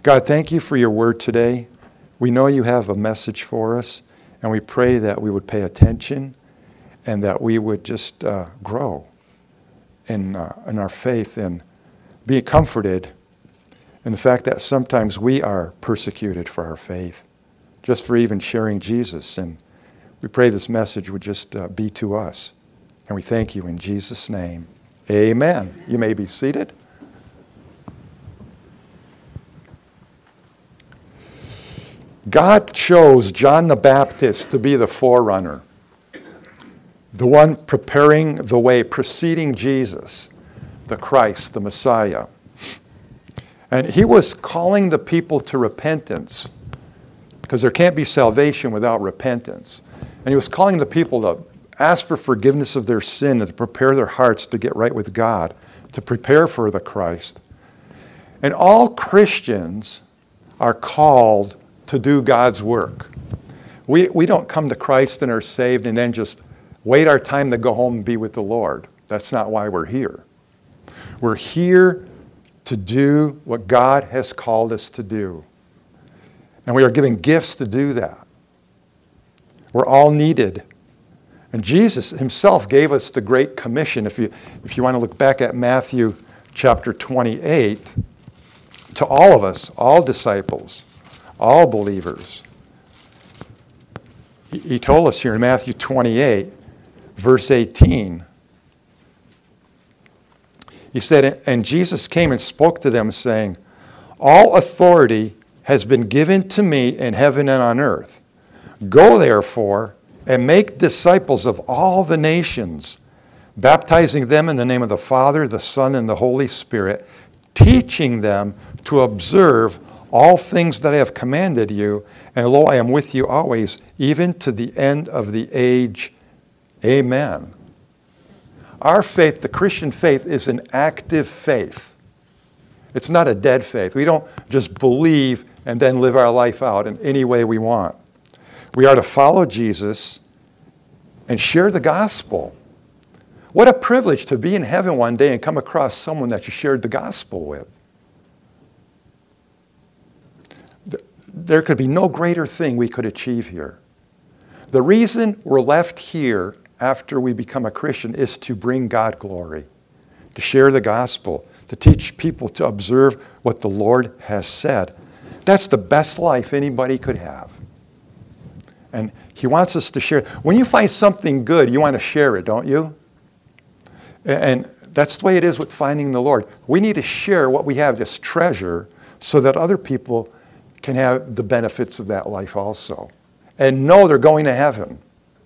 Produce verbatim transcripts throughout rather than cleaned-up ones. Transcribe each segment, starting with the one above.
God, thank you for your word today. We know you have a message for us, and we pray that we would pay attention and that we would just uh, grow in, uh, in our faith and be comforted in the fact that sometimes we are persecuted for our faith, just for even sharing Jesus. And we pray this message would just uh, be to us. And we thank you in Jesus' name. Amen. You may be seated. God chose John the Baptist to be the forerunner, the one preparing the way, preceding Jesus, the Christ, the Messiah. And he was calling the people to repentance, because there can't be salvation without repentance. And he was calling the people to ask for forgiveness of their sin and to prepare their hearts to get right with God, to prepare for the Christ. And all Christians are called to do God's work. We, we don't come to Christ and are saved and then just wait our time to go home and be with the Lord. That's not why we're here. We're here to do what God has called us to do. And we are given gifts to do that. We're all needed. And Jesus himself gave us the Great Commission. If you, if you want to look back at Matthew chapter twenty-eight, to all of us, all disciples, all believers. He, he told us here in Matthew twenty-eight, verse eighteen, he said, and Jesus came and spoke to them, saying, all authority has been given to me in heaven and on earth. Go therefore and make disciples of all the nations, baptizing them in the name of the Father, the Son, and the Holy Spirit, teaching them to observe all things that I have commanded you, and lo, I am with you always, even to the end of the age. Amen. Our faith, the Christian faith, is an active faith. It's not a dead faith. We don't just believe and then live our life out in any way we want. We are to follow Jesus and share the gospel. What a privilege to be in heaven one day and come across someone that you shared the gospel with. There could be no greater thing we could achieve here. The reason we're left here after we become a Christian is to bring God glory, to share the gospel, to teach people to observe what the Lord has said. That's the best life anybody could have. And he wants us to share. When you find something good, you want to share it, don't you? And that's the way it is with finding the Lord. We need to share what we have, this treasure, so that other people can have the benefits of that life also and know they're going to heaven.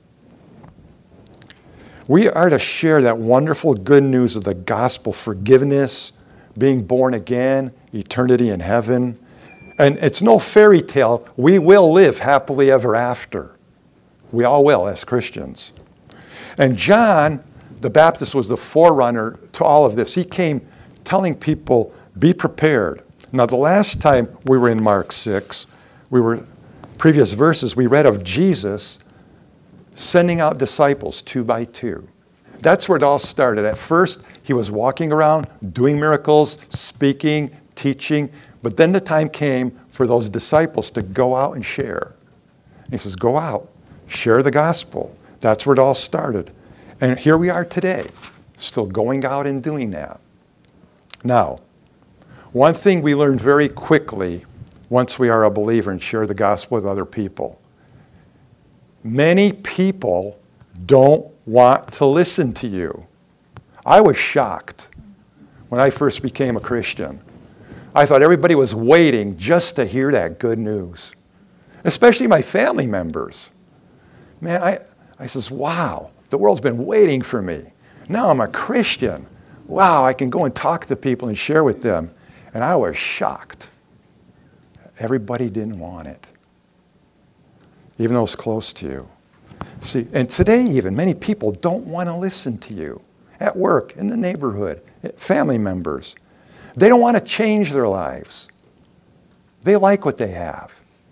We are to share that wonderful good news of the gospel, forgiveness, being born again, eternity in heaven. And it's no fairy tale. We will live happily ever after. We all will as Christians. And John the Baptist was the forerunner to all of this. He came telling people, be prepared. Now, the last time we were in Mark six, we were, previous verses, we read of Jesus sending out disciples two by two. That's where it all started. At first, he was walking around, doing miracles, speaking, teaching, but then the time came for those disciples to go out and share. And he says, go out, share the gospel. That's where it all started. And here we are today, still going out and doing that. Now, one thing we learned very quickly once we are a believer and share the gospel with other people. Many people don't want to listen to you. I was shocked when I first became a Christian. I thought everybody was waiting just to hear that good news, especially my family members. Man, I, I says, wow, the world's been waiting for me. Now I'm a Christian. Wow, I can go and talk to people and share with them. And I was shocked. Everybody didn't want it, even those close to you. See, and today even, many people don't want to listen to you at work, in the neighborhood, family members. They don't want to change their lives. They like what they have.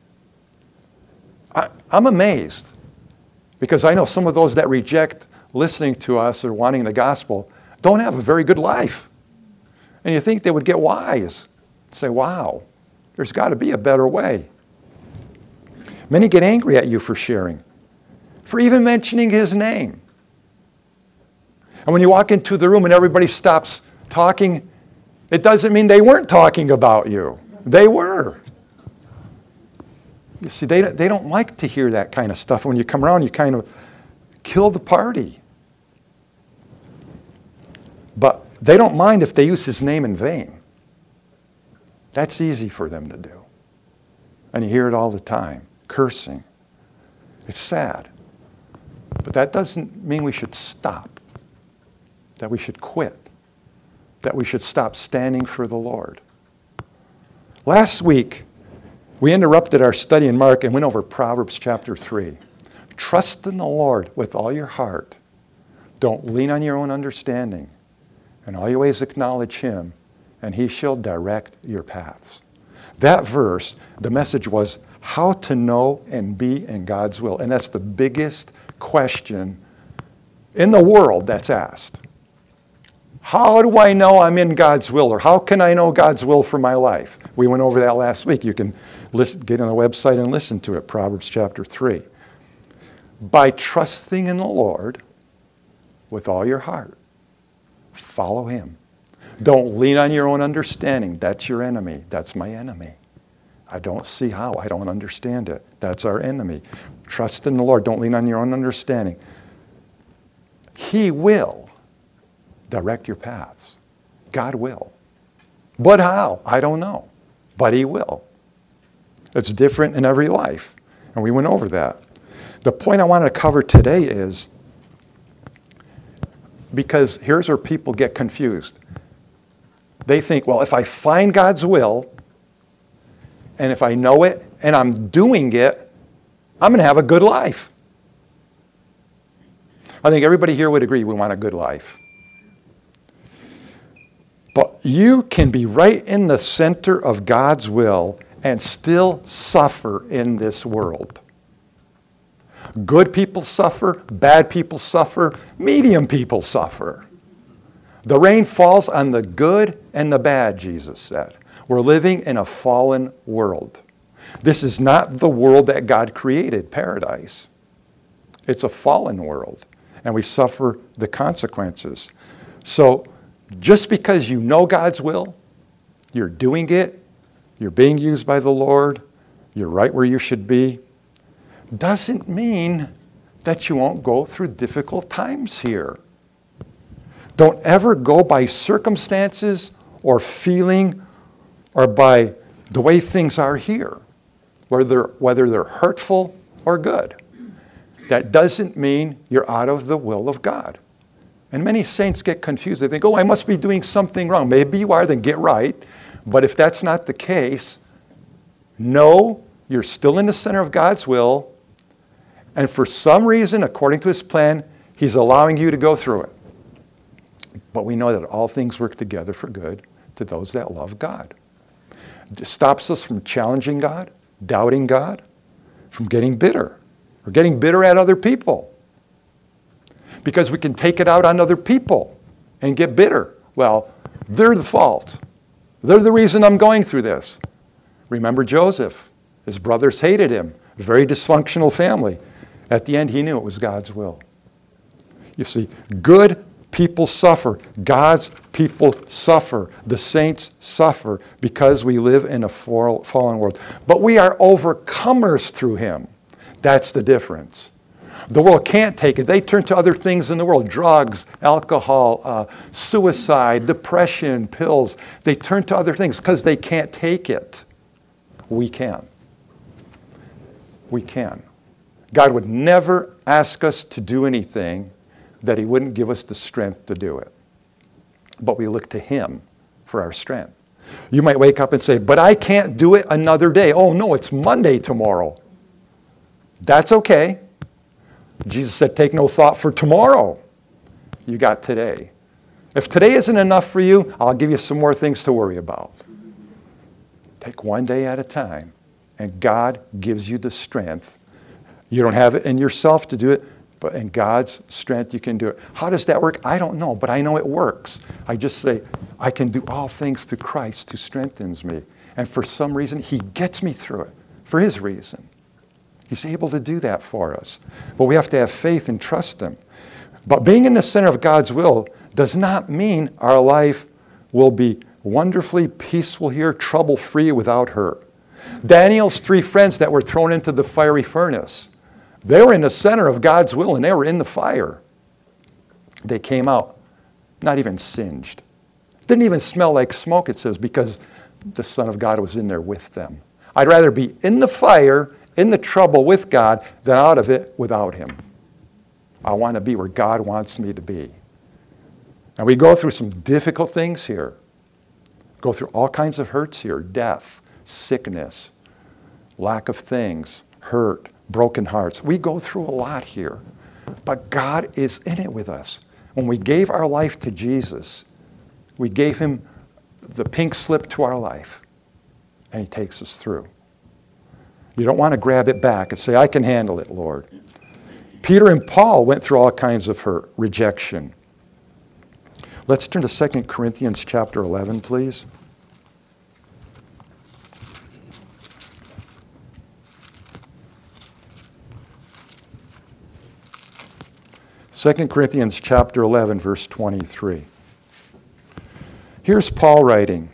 I, I'm amazed because I know some of those that reject listening to us or wanting the gospel don't have a very good life. And you think they would get wise. Say, wow, There's got to be a better way. Many get angry at you for sharing, for even mentioning his name. And when you walk into the room and everybody stops talking, it doesn't mean they weren't talking about you. They were. You see, they, they don't like to hear that kind of stuff. When you come around, you kind of kill the party. But they don't mind if they use his name in vain. That's easy for them to do. And you hear it all the time, cursing. It's sad. But that doesn't mean we should stop, that we should quit, that we should stop standing for the Lord. Last week, we interrupted our study in Mark and went over Proverbs chapter three. Trust in the Lord with all your heart. Don't lean on your own understanding. In all your ways acknowledge him, and he shall direct your paths. That verse, the message was how to know and be in God's will. And that's the biggest question in the world that's asked. How do I know I'm in God's will? Or how can I know God's will for my life? We went over that last week. You can listen, get on the website and listen to it, Proverbs chapter three. By trusting in the Lord with all your heart. Follow him. Don't lean on your own understanding. That's your enemy. That's my enemy. I don't see how. I don't understand it. That's our enemy. Trust in the Lord. Don't lean on your own understanding. He will direct your paths. God will. But how? I don't know. But he will. It's different in every life. And we went over that. The point I wanted to cover today is, because here's where people get confused. They think, well, if I find God's will, and if I know it, and I'm doing it, I'm going to have a good life. I think everybody here would agree we want a good life. But you can be right in the center of God's will and still suffer in this world. Good people suffer, bad people suffer, medium people suffer. The rain falls on the good and the bad, Jesus said. We're living in a fallen world. This is not the world that God created, paradise. It's a fallen world, and we suffer the consequences. So just because you know God's will, you're doing it, you're being used by the Lord, you're right where you should be, doesn't mean that you won't go through difficult times here. Don't ever go by circumstances or feeling or by the way things are here, whether, whether they're hurtful or good. That doesn't mean you're out of the will of God. And many saints get confused. They think, oh, I must be doing something wrong. Maybe you are, then get right. But if that's not the case, know you're still in the center of God's will. And for some reason, according to his plan, he's allowing you to go through it. But we know that all things work together for good to those that love God. It stops us from challenging God, doubting God, from getting bitter, or getting bitter at other people. Because we can take it out on other people and get bitter. Well, they're the fault. They're the reason I'm going through this. Remember Joseph. His brothers hated him. Very dysfunctional family. At the end, he knew it was God's will. You see, good people suffer. God's people suffer. The saints suffer because we live in a fallen world. But we are overcomers through him. That's the difference. The world can't take it. They turn to other things in the world. Drugs, alcohol, uh, suicide, depression, pills. They turn to other things because they can't take it. We can. We can. God would never ask us to do anything that he wouldn't give us the strength to do it. But we look to him for our strength. You might wake up and say, but I can't do it another day. Oh no, it's Monday tomorrow. That's okay. Jesus said, take no thought for tomorrow. You got today. If today isn't enough for you, I'll give you some more things to worry about. Take one day at a time, and God gives you the strength. You don't have it in yourself to do it, but in God's strength you can do it. How does that work? I don't know, but I know it works. I just say, I can do all things through Christ who strengthens me. And for some reason, he gets me through it, for his reason. He's able to do that for us. But we have to have faith and trust him. But being in the center of God's will does not mean our life will be wonderfully peaceful here, trouble-free, without hurt. Daniel's three friends that were thrown into the fiery furnace, they were in the center of God's will and they were in the fire. They came out not even singed. Didn't even smell like smoke, it says, because the Son of God was in there with them. I'd rather be in the fire, in the trouble with God, than out of it without him. I want to be where God wants me to be. And we go through some difficult things here. Go through all kinds of hurts here, death, sickness, lack of things, hurt, broken hearts. We go through a lot here. But God is in it with us. When we gave our life to Jesus, we gave him the pink slip to our life, and he takes us through. You don't want to grab it back and say, I can handle it, Lord. Peter and Paul went through all kinds of hurt, rejection. Let's turn to Second Corinthians chapter eleven, please. Second Corinthians chapter eleven, verse twenty-three. Here's Paul writing.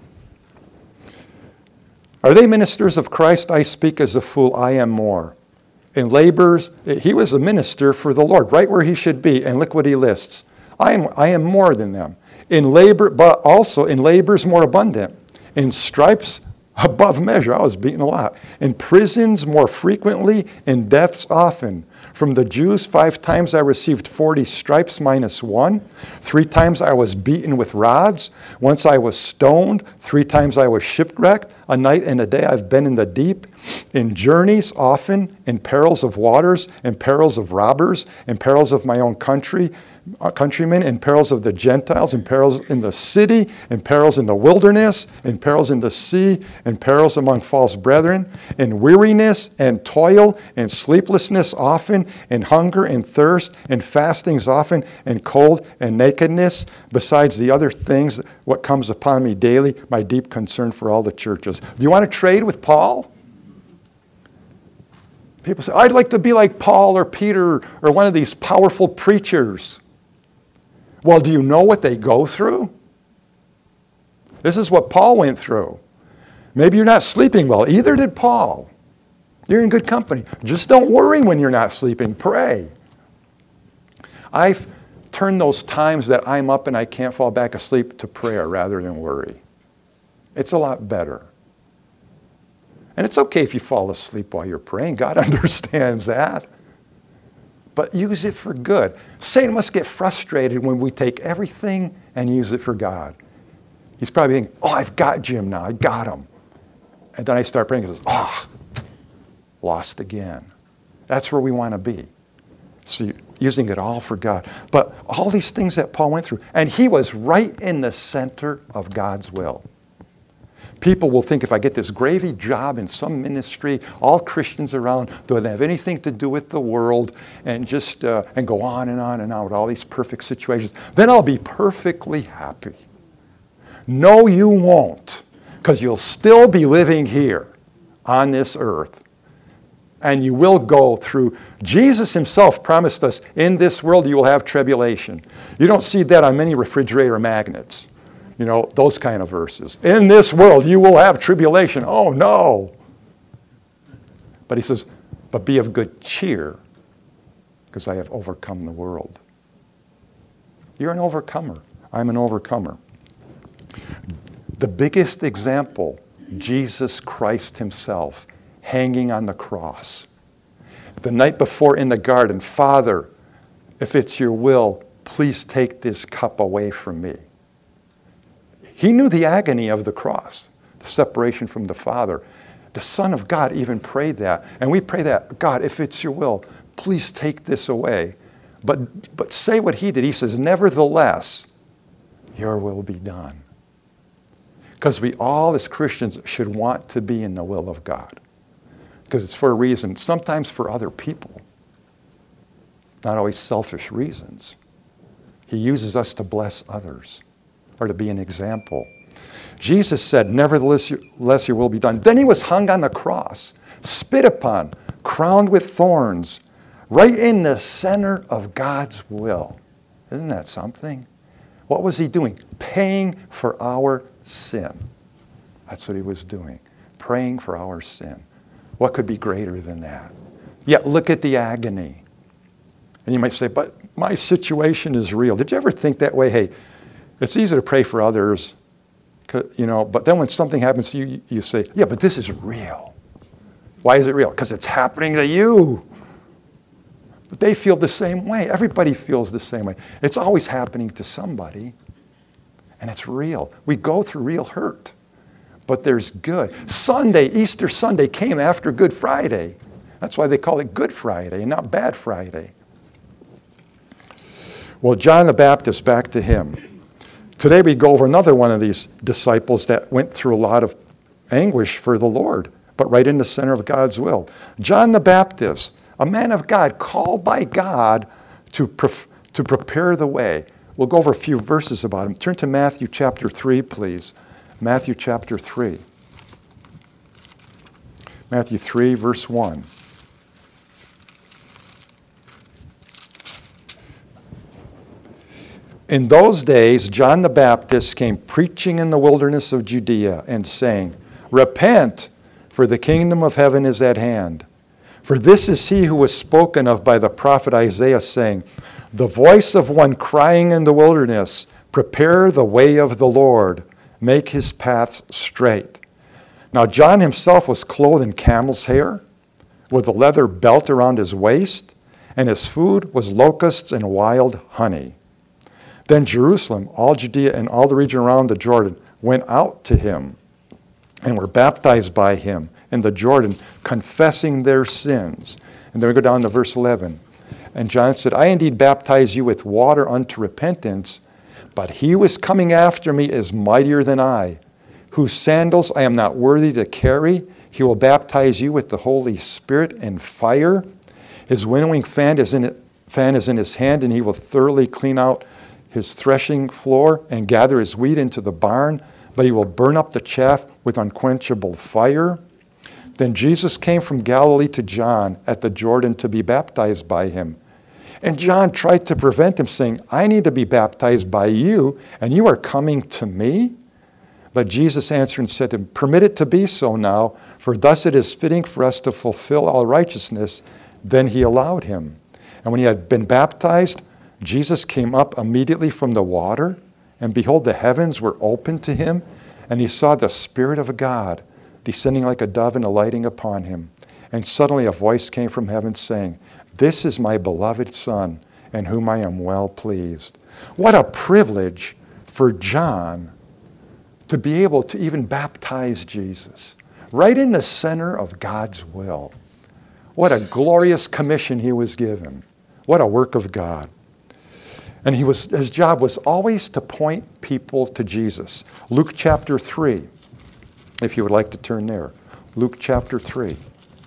Are they ministers of Christ? I speak as a fool. I am more. In labors, he was a minister for the Lord, right where he should be. And look what he lists. I am, I am more than them. In labor, but also in labors more abundant. In stripes above measure. I was beaten a lot. In prisons more frequently. In deaths often. From the Jews, five times I received forty stripes minus one. Three times I was beaten with rods. Once I was stoned. Three times I was shipwrecked. A night and a day I've been in the deep. In journeys often. In perils of waters. In perils of robbers. In perils of my own country. Uh, countrymen, in perils of the Gentiles, in perils in the city, in perils in the wilderness, in perils in the sea, in perils among false brethren, in weariness and toil, in sleeplessness often, in hunger and thirst, in fastings often, in cold and nakedness, besides the other things, what comes upon me daily, my deep concern for all the churches. Do you want to trade with Paul? People say, I'd like to be like Paul or Peter or one of these powerful preachers. Well, do you know what they go through? This is what Paul went through. Maybe you're not sleeping well. Either did Paul. You're in good company. Just don't worry when you're not sleeping. Pray. I've turned those times that I'm up and I can't fall back asleep to prayer rather than worry. It's a lot better. And it's okay if you fall asleep while you're praying. God understands that. But use it for good. Satan must get frustrated when we take everything and use it for God. He's probably thinking, oh, I've got Jim now. I got him. And then I start praying and he says, oh, lost again. That's where we want to be. So using it all for God. But all these things that Paul went through. And he was right in the center of God's will. People will think if I get this gravy job in some ministry, all Christians around don't have anything to do with the world, and just uh, and go on and on and on with all these perfect situations, then I'll be perfectly happy. No, you won't, because you'll still be living here on this earth. And you will go through. Jesus himself promised us, in this world you will have tribulation. You don't see that on many refrigerator magnets. You know, those kind of verses. In this world, you will have tribulation. Oh, no. But he says, but be of good cheer, because I have overcome the world. You're an overcomer. I'm an overcomer. The biggest example, Jesus Christ himself, hanging on the cross. The night before in the garden, Father, if it's your will, please take this cup away from me. He knew the agony of the cross, the separation from the Father. The Son of God even prayed that. And we pray that, God, if it's your will, please take this away. But, but say what he did. He says, nevertheless, your will be done. Because we all as Christians should want to be in the will of God. Because it's for a reason, sometimes for other people. Not always selfish reasons. He uses us to bless others, or to be an example. Jesus said, nevertheless your will be done. Then he was hung on the cross, spit upon, crowned with thorns, right in the center of God's will. Isn't that something? What was he doing? Paying for our sin. That's what he was doing. Praying for our sin. What could be greater than that? Yet look at the agony. And you might say, but my situation is real. Did you ever think that way? Hey, it's easy to pray for others, you know, but then when something happens to you, you say, yeah, but this is real. Why is it real? Because it's happening to you. But they feel the same way. Everybody feels the same way. It's always happening to somebody, and it's real. We go through real hurt, but there's good. Sunday, Easter Sunday came after Good Friday. That's why they call it Good Friday and not Bad Friday. Well, John the Baptist, back to him. Today we go over another one of these disciples that went through a lot of anguish for the Lord, but right in the center of God's will. John the Baptist, a man of God, called by God to, pre- to prepare the way. We'll go over a few verses about him. Turn to Matthew chapter three, please. Matthew chapter three. Matthew three, verse one. In those days, John the Baptist came preaching in the wilderness of Judea and saying, repent, for the kingdom of heaven is at hand. For this is he who was spoken of by the prophet Isaiah, saying, the voice of one crying in the wilderness, prepare the way of the Lord, make his paths straight. Now John himself was clothed in camel's hair, with a leather belt around his waist, and his food was locusts and wild honey. Then Jerusalem, all Judea, and all the region around the Jordan went out to him and were baptized by him in the Jordan, confessing their sins. And then we go down to verse eleven. And John said, I indeed baptize you with water unto repentance, but he who is coming after me is mightier than I, whose sandals I am not worthy to carry. He will baptize you with the Holy Spirit and fire. His winnowing fan is in, fan is in his hand, and he will thoroughly clean out his threshing floor and gather his wheat into the barn, but he will burn up the chaff with unquenchable fire. Then Jesus came from Galilee to John at the Jordan to be baptized by him. And John tried to prevent him, saying, I need to be baptized by you, and you are coming to me? But Jesus answered and said to him, permit it to be so now, for thus it is fitting for us to fulfill all righteousness. Then he allowed him. And when he had been baptized, Jesus came up immediately from the water, and behold, the heavens were opened to him, and he saw the Spirit of God descending like a dove and alighting upon him. And suddenly a voice came from heaven saying, this is my beloved Son, in whom I am well pleased. What a privilege for John to be able to even baptize Jesus, right in the center of God's will. What a glorious commission he was given. What a work of God. And he was, his job was always to point people to Jesus. Luke chapter three, if you would like to turn there. Luke chapter three,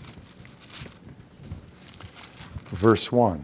verse one.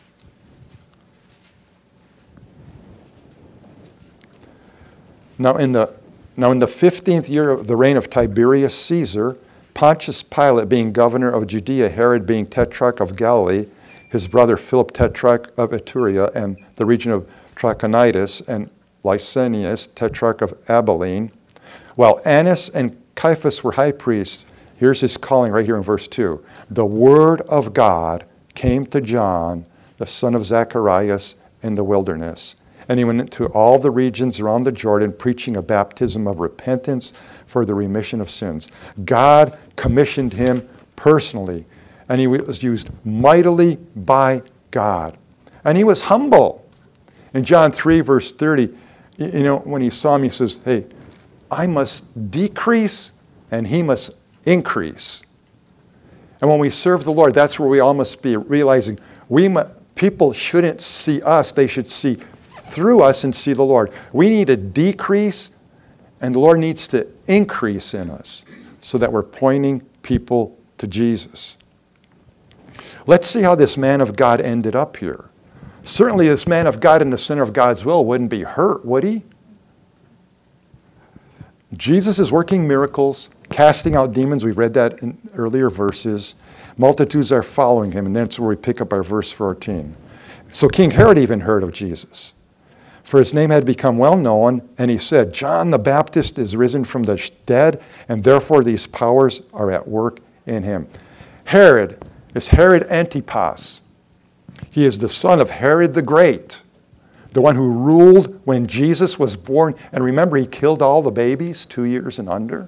Now in the, now in the fifteenth year of the reign of Tiberius Caesar, Pontius Pilate being governor of Judea, Herod being tetrarch of Galilee, his brother Philip tetrarch of Iturea and the region of Trachonitis, and Lysanias tetrarch of Abilene, while Annas and Caiaphas were high priests. Here's his calling right here in verse two. The word of God came to John, the son of Zacharias, in the wilderness. And he went into all the regions around the Jordan, preaching a baptism of repentance for the remission of sins. God commissioned him personally, and he was used mightily by God. And he was humble. In John three, verse thirty, you know, when he saw him, he says, hey, I must decrease and he must increase. And when we serve the Lord, that's where we all must be, realizing we mu- people shouldn't see us, they should see through us and see the Lord. We need to decrease, and the Lord needs to increase in us so that we're pointing people to Jesus. Let's see how this man of God ended up here. Certainly this man of God in the center of God's will wouldn't be hurt, would he? Jesus is working miracles, casting out demons. We read that in earlier verses. Multitudes are following him, and that's where we pick up our verse fourteen. So King Herod even heard of Jesus, for his name had become well known, and he said, John the Baptist is risen from the dead, and therefore these powers are at work in him. Herod is Herod Antipas. He is the son of Herod the Great, the one who ruled when Jesus was born. And remember, he killed all the babies two years and under.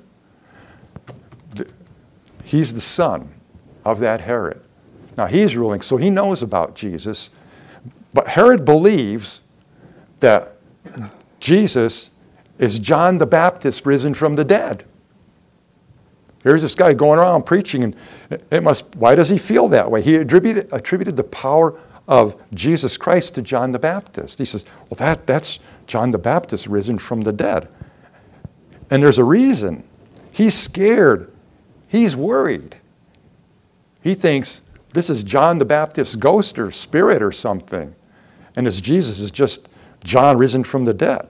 He's the son of that Herod. Now, he's ruling, so he knows about Jesus. But Herod believes that Jesus is John the Baptist risen from the dead. Here's this guy going around preaching, and it must. Why does he feel that way? He attributed, attributed the power of Jesus Christ to John the Baptist. He says, well, that, that's John the Baptist risen from the dead. And there's a reason. He's scared. He's worried. He thinks this is John the Baptist's ghost or spirit or something. And as Jesus is just John risen from the dead.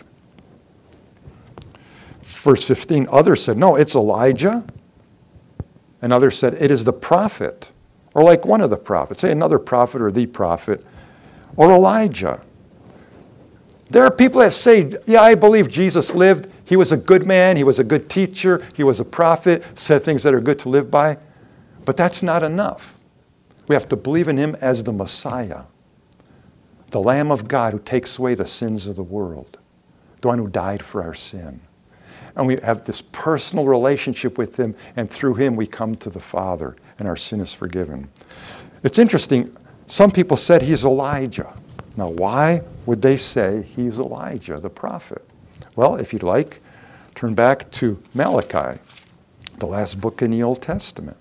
Verse fifteen, others said, no, it's Elijah. And others said, it is the prophet. Or like one of the prophets. Say another prophet or the prophet. Or Elijah. There are people that say, yeah, I believe Jesus lived. He was a good man. He was a good teacher. He was a prophet. Said things that are good to live by. But that's not enough. We have to believe in him as the Messiah. The Lamb of God who takes away the sins of the world. The one who died for our sin. And we have this personal relationship with him, and through him we come to the Father, and our sin is forgiven. It's interesting, some people said he's Elijah. Now, why would they say he's Elijah, the prophet? Well, if you'd like, turn back to Malachi, the last book in the Old Testament.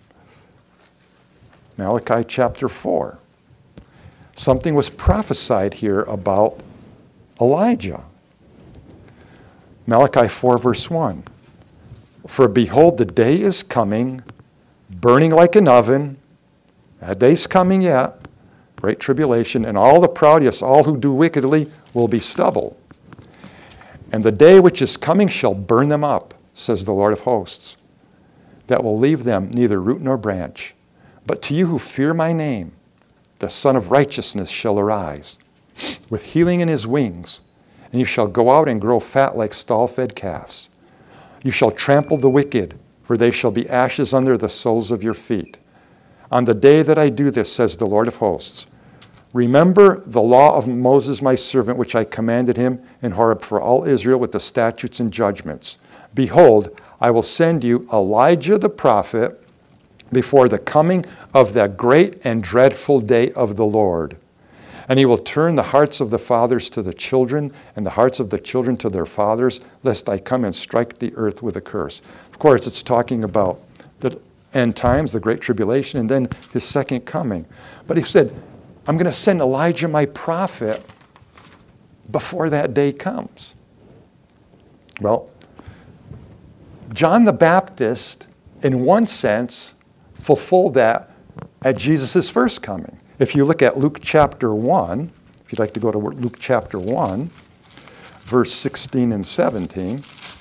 Malachi chapter four. Something was prophesied here about Elijah. Malachi four, verse one. For behold, the day is coming, burning like an oven. That day's coming yet. Great tribulation. And all the proud, yes, all who do wickedly, will be stubble. And the day which is coming shall burn them up, says the Lord of hosts, that will leave them neither root nor branch. But to you who fear my name, the Son of Righteousness shall arise, with healing in his wings, and you shall go out and grow fat like stall-fed calves. You shall trample the wicked, for they shall be ashes under the soles of your feet. On the day that I do this, says the Lord of hosts, remember the law of Moses my servant, which I commanded him in Horeb for all Israel with the statutes and judgments. Behold, I will send you Elijah the prophet before the coming of that great and dreadful day of the Lord. And he will turn the hearts of the fathers to the children, and the hearts of the children to their fathers, lest I come and strike the earth with a curse. Of course, it's talking about the end times, the great tribulation, and then his second coming. But he said, I'm going to send Elijah my prophet before that day comes. Well, John the Baptist, in one sense, fulfilled that at Jesus' first coming. If you look at Luke chapter one, if you'd like to go to Luke chapter one, verse sixteen and seventeen.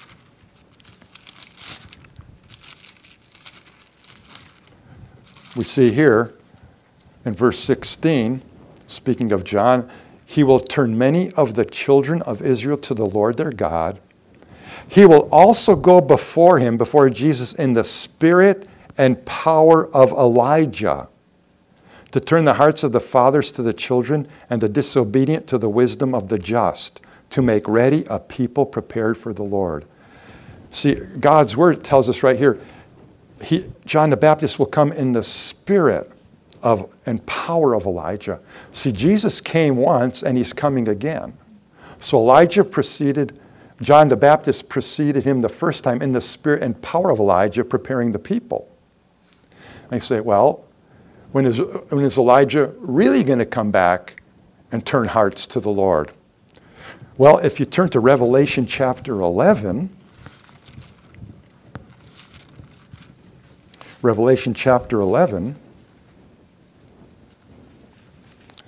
We see here in verse sixteen, speaking of John, he will turn many of the children of Israel to the Lord their God. He will also go before him, before Jesus, in the spirit and power of Elijah, to turn the hearts of the fathers to the children and the disobedient to the wisdom of the just, to make ready a people prepared for the Lord. See, God's word tells us right here, he, John the Baptist will come in the spirit of and power of Elijah. See, Jesus came once and he's coming again. So Elijah preceded, John the Baptist preceded him the first time in the spirit and power of Elijah, preparing the people. And you say, well, when is, when is Elijah really going to come back and turn hearts to the Lord? Well, if you turn to Revelation chapter eleven, Revelation chapter eleven,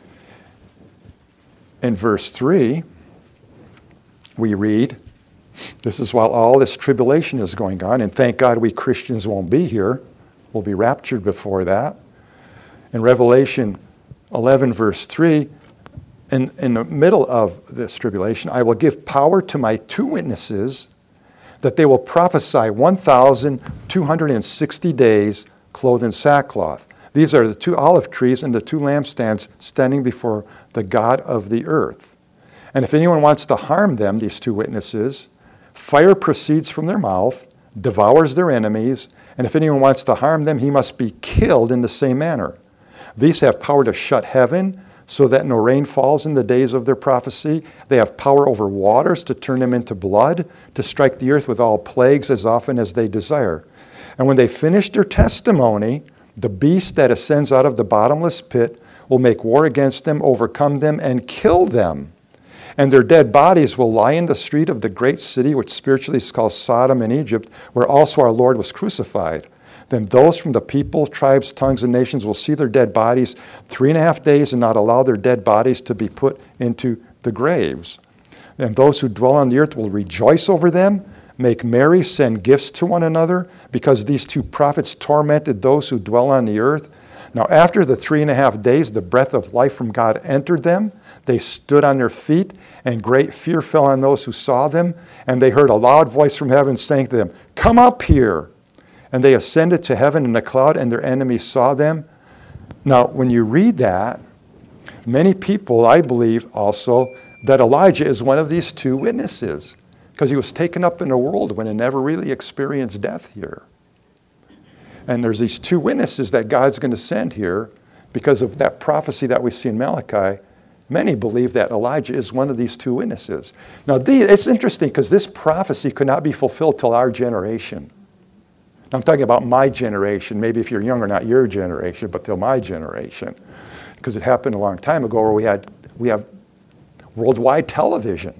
in verse three, we read, This is while all this tribulation is going on, and thank God we Christians won't be here. We'll be raptured before that. In Revelation eleven, verse three, in, in the middle of this tribulation, I will give power to my two witnesses that they will prophesy one thousand two hundred sixty days clothed in sackcloth. These are the two olive trees and the two lampstands standing before the God of the earth. And if anyone wants to harm them, these two witnesses, fire proceeds from their mouth, devours their enemies, and if anyone wants to harm them, he must be killed in the same manner. These have power to shut heaven so that no rain falls in the days of their prophecy. They have power over waters to turn them into blood, to strike the earth with all plagues as often as they desire. And when they finish their testimony, the beast that ascends out of the bottomless pit will make war against them, overcome them, and kill them. And their dead bodies will lie in the street of the great city, which spiritually is called Sodom in Egypt, where also our Lord was crucified. Then those from the people, tribes, tongues, and nations will see their dead bodies three and a half days and not allow their dead bodies to be put into the graves. And those who dwell on the earth will rejoice over them, make merry, send gifts to one another, because these two prophets tormented those who dwell on the earth. Now after the three and a half days, the breath of life from God entered them. They stood on their feet, and great fear fell on those who saw them. And they heard a loud voice from heaven saying to them, "Come up here." And they ascended to heaven in a cloud, and their enemies saw them. Now, when you read that, many people, I believe also, that Elijah is one of these two witnesses, because he was taken up in a whirlwind and never really experienced death here. And there's these two witnesses that God's going to send here because of that prophecy that we see in Malachi. Many believe that Elijah is one of these two witnesses. Now, the, it's interesting because this prophecy could not be fulfilled till our generation. I'm talking about my generation, maybe if you're younger, not your generation, but till my generation. Because it happened a long time ago where we had we have worldwide television,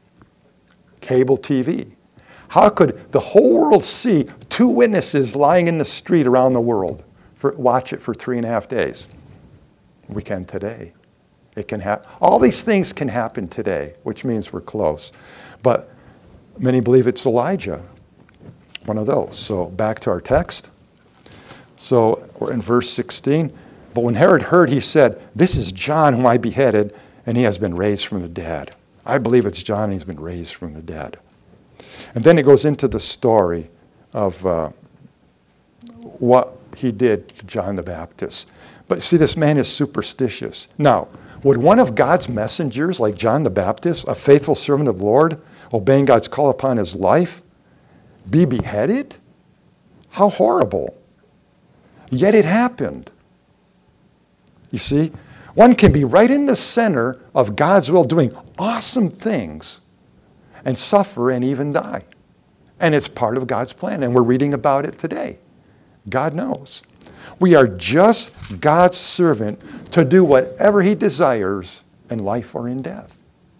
cable T V. How could the whole world see two witnesses lying in the street around the world, for, watch it for three and a half days? We can today. It can happen. All these things can happen today, which means we're close. But many believe it's Elijah. One of those. So back to our text. So we're in verse sixteen. But when Herod heard, he said, "This is John whom I beheaded, and he has been raised from the dead." I believe it's John, and he's been raised from the dead. And then it goes into the story of uh, what he did to John the Baptist. But see, this man is superstitious. Now, would one of God's messengers, like John the Baptist, a faithful servant of the Lord, obeying God's call upon his life, be beheaded? How horrible. Yet it happened. You see, one can be right in the center of God's will doing awesome things and suffer and even die. And it's part of God's plan, and we're reading about it today. God knows. We are just God's servant to do whatever he desires in life or in death.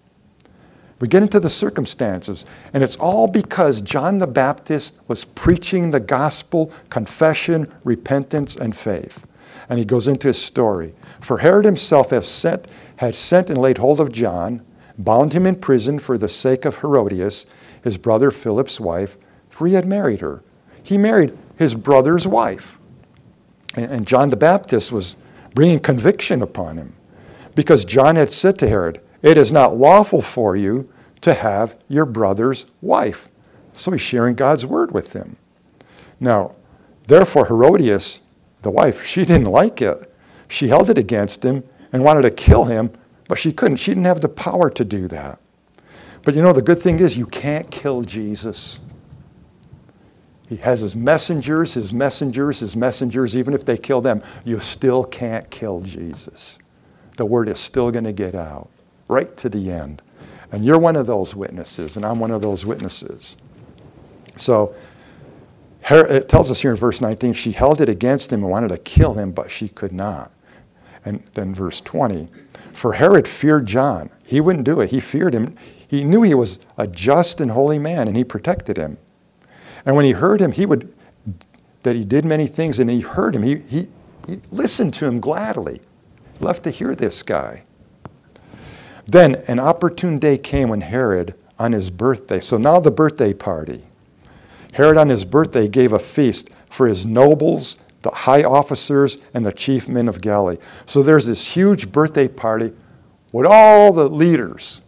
We get into the circumstances, and it's all because John the Baptist was preaching the gospel, confession, repentance, and faith. And he goes into his story. For Herod himself has sent, had sent and laid hold of John, bound him in prison for the sake of Herodias, his brother Philip's wife, for he had married her. He married his brother's wife. And, and John the Baptist was bringing conviction upon him, because John had said to Herod, "It is not lawful for you to have your brother's wife." So he's sharing God's word with him. Now, therefore Herodias, the wife, she didn't like it. She held it against him and wanted to kill him, but she couldn't. She didn't have the power to do that. But you know, the good thing is you can't kill Jesus. He has his messengers, his messengers, his messengers. Even if they kill them, you still can't kill Jesus. The word is still going to get out right to the end. And you're one of those witnesses, and I'm one of those witnesses. So it tells us here in verse nineteen, she held it against him and wanted to kill him, but she could not. And then verse twenty, for Herod feared John. He wouldn't do it. He feared him. He knew he was a just and holy man, and he protected him. And when he heard him, he would, that he did many things, and he heard him. He, he, he listened to him gladly. Loved to hear this guy. Then an opportune day came when Herod, on his birthday. So now the birthday party. Herod on his birthday gave a feast for his nobles, the high officers, and the chief men of Galilee. So there's this huge birthday party with all the leaders,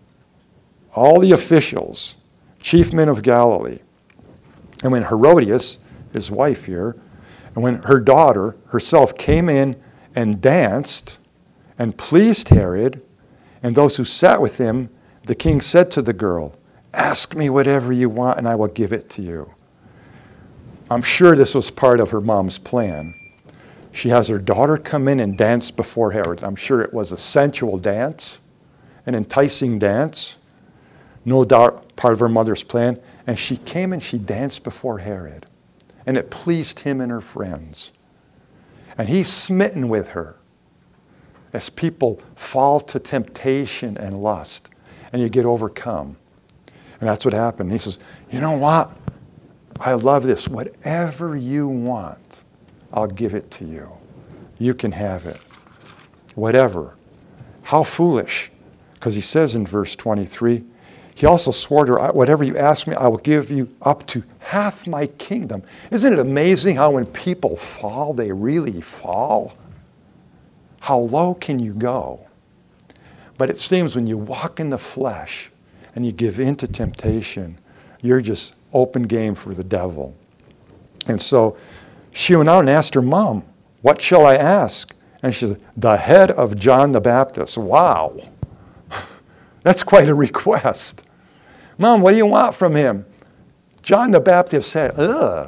all the officials, chief men of Galilee. And when Herodias, his wife here, and when her daughter herself came in and danced and pleased Herod and those who sat with him, the king said to the girl, "Ask me whatever you want and I will give it to you." I'm sure this was part of her mom's plan. She has her daughter come in and dance before Herod. I'm sure it was a sensual dance, an enticing dance, no doubt part of her mother's plan. And she came and she danced before Herod. And it pleased him and her friends. And he's smitten with her as people fall to temptation and lust. And you get overcome. And that's what happened. He says, "You know what? I love this. Whatever you want, I'll give it to you. You can have it. Whatever." How foolish. Because he says in verse twenty-three, he also swore to her, "Whatever you ask me, I will give you up to half my kingdom." Isn't it amazing how when people fall, they really fall? How low can you go? But it seems when you walk in the flesh and you give in to temptation, you're just open game for the devil. And so she went out and asked her mom, "What shall I ask?" And she said, "The head of John the Baptist." Wow. That's quite a request. "Mom, what do you want from him?" John the Baptist's head. Ugh.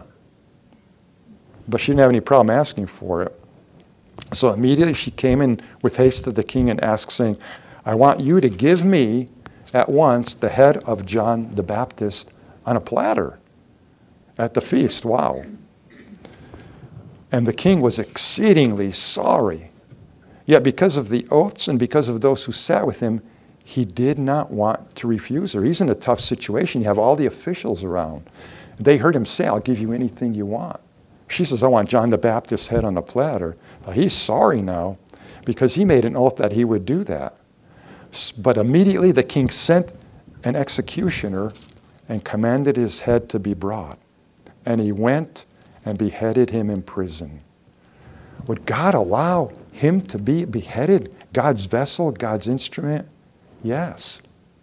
But she didn't have any problem asking for it. So immediately she came in with haste to the king and asked, saying, "I want you to give me at once the head of John the Baptist on a platter at the feast." Wow. And the king was exceedingly sorry. Yet because of the oaths and because of those who sat with him, he did not want to refuse her. He's in a tough situation. You have all the officials around. They heard him say, "I'll give you anything you want." She says, "I want John the Baptist's head on the platter." Well, he's sorry now because he made an oath that he would do that. But immediately the king sent an executioner and commanded his head to be brought. And he went and beheaded him in prison. Would God allow him to be beheaded? God's vessel, God's instrument? Yes.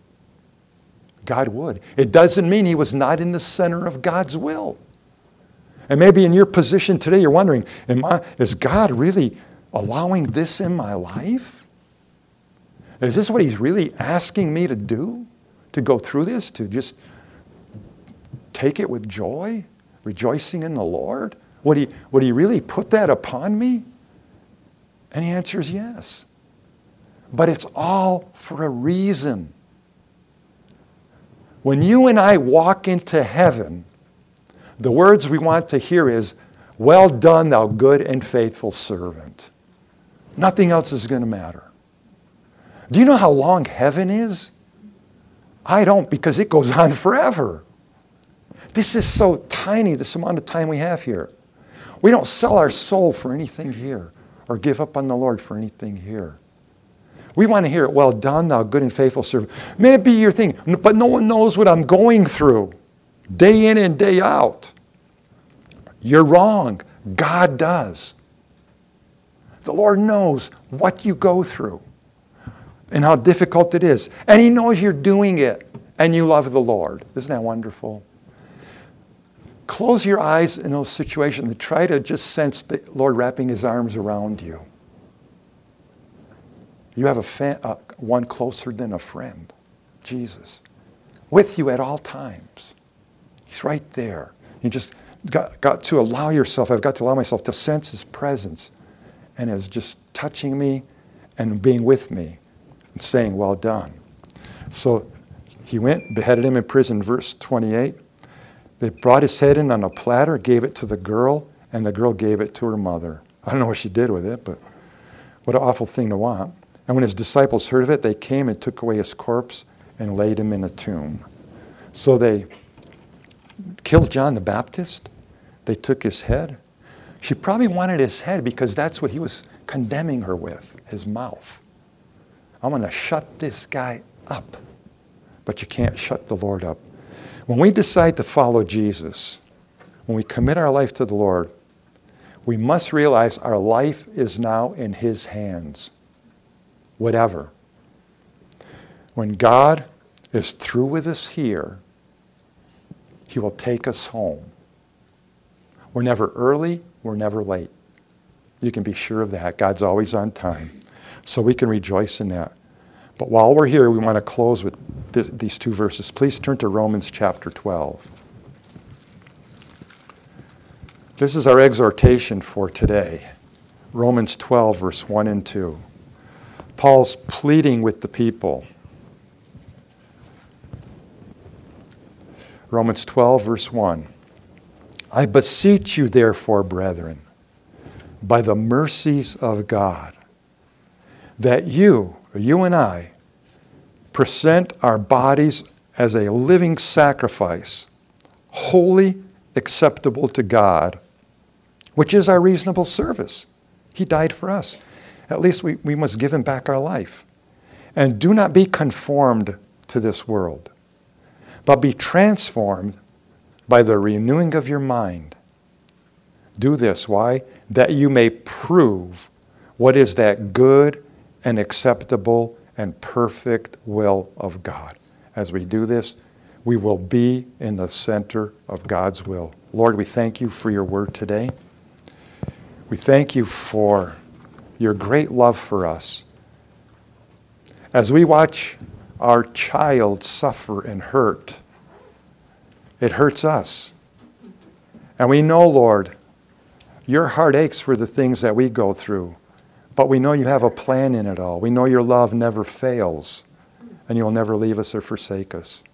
God would. It doesn't mean he was not in the center of God's will. And maybe in your position today, you're wondering, am I, is God really allowing this in my life? Is this what he's really asking me to do? To go through this? To just take it with joy? Rejoicing in the Lord? Would he, would he really put that upon me? And the answer is yes. But it's all for a reason. When you and I walk into heaven, the words we want to hear is, "Well done, thou good and faithful servant." Nothing else is going to matter. Do you know how long heaven is? I don't, because it goes on forever. This is so tiny, this amount of time we have here. We don't sell our soul for anything here or give up on the Lord for anything here. We want to hear it, "Well done, thou good and faithful servant." Maybe you're thinking, "But no one knows what I'm going through day in and day out." You're wrong. God does. The Lord knows what you go through and how difficult it is. And he knows you're doing it and you love the Lord. Isn't that wonderful? Close your eyes in those situations and try to just sense the Lord wrapping his arms around you. You have a fa- uh, one closer than a friend, Jesus, with you at all times. He's right there. You just got, got to allow yourself, I've got to allow myself to sense his presence and is just touching me and being with me and saying, "Well done." So he went, beheaded him in prison, verse twenty-eight. They brought his head in on a platter, gave it to the girl, and the girl gave it to her mother. I don't know what she did with it, but what an awful thing to want. And when his disciples heard of it, they came and took away his corpse and laid him in a tomb. So they killed John the Baptist. They took his head. She probably wanted his head because that's what he was condemning her with, his mouth. I'm going to shut this guy up but you can't shut the Lord up. When we decide to follow Jesus, when we commit our life to the Lord, we must realize our life is now in His hands. Whatever. When God is through with us here, He will take us home. We're never early, we're never late. You can be sure of that. God's always on time. So we can rejoice in that. But while we're here, we want to close with this, these two verses. Please turn to Romans chapter twelve. This is our exhortation for today. Romans twelve, verse one and two. Paul's pleading with the people. Romans twelve, verse one. I beseech you, therefore, brethren, by the mercies of God, that you, or you and I, present our bodies as a living sacrifice, holy, acceptable to God, which is our reasonable service. He died for us. At least we, we must give Him back our life. And do not be conformed to this world, but be transformed by the renewing of your mind. Do this. Why? That you may prove what is that good and acceptable and perfect will of God. As we do this, we will be in the center of God's will. Lord, we thank you for your word today. We thank you for your great love for us. As we watch our child suffer and hurt, it hurts us. And we know, Lord, your heart aches for the things that we go through. But we know you have a plan in it all. We know your love never fails, and you'll never leave us or forsake us.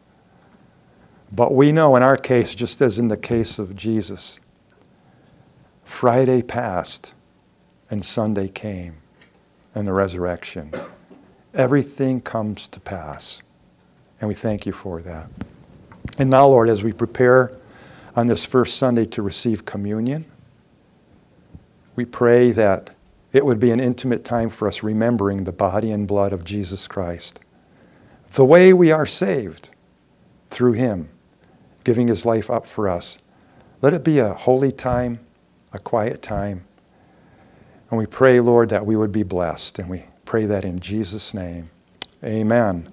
But we know in our case, just as in the case of Jesus, Friday passed and Sunday came and the resurrection. Everything comes to pass, and we thank you for that. And now, Lord, as we prepare on this first Sunday to receive communion, we pray that it would be an intimate time for us remembering the body and blood of Jesus Christ. The way we are saved through Him, giving His life up for us. Let it be a holy time, a quiet time. And we pray, Lord, that we would be blessed. And we pray that in Jesus' name. Amen.